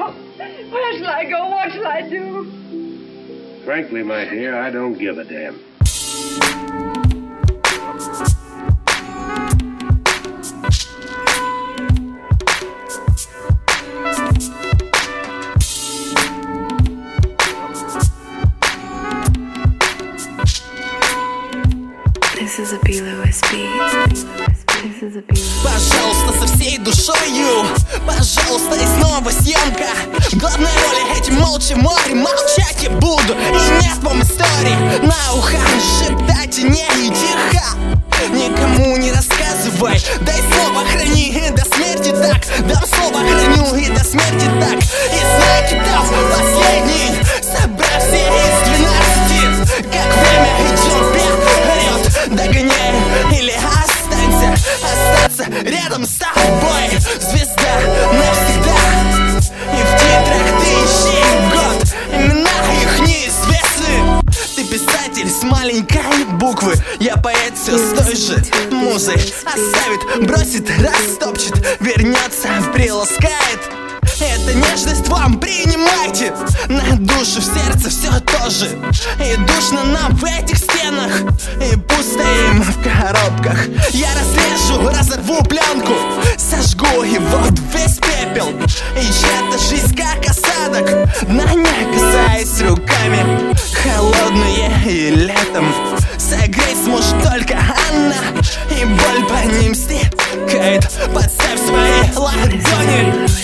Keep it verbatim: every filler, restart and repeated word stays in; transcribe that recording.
now? Where shall I go? What shall I do? Frankly, my dear, I don't give a damn. This is a B. Lewis beat. This is a B. Lewis. Пожалуйста, со всей душою, пожалуйста, и снова съемка. В главной роли этим молча море, молчать я буду. И нет вам истории на ухо шептать и не тихо. Никому не рассказывай, дай слово храни и до смерти так. Дам слово храню и до смерти так. И знаки дал последний, собрав все из двенадцати. Как время идет вперед, догоняй или останься. Остаться рядом с тобой, звезда навсегда. И в titrах ты ищи год, имена их неизвестны. Ты писатель с маленькой буквы, я поэт все с той же музой. Оставит, бросит, растопчет, вернется, приласкает. Это нежность вам принимайте. На душу, в сердце все то же. И душно нам в этих стенах, и пусто им в коробках. Я разрежу, разорву пленку, сожгу и вот весь пепел. И чья-то жизнь как осадок, на не касаясь руками. Холодные и летом согреть сможет только она. И боль по ним стекает, подставь свои ладони.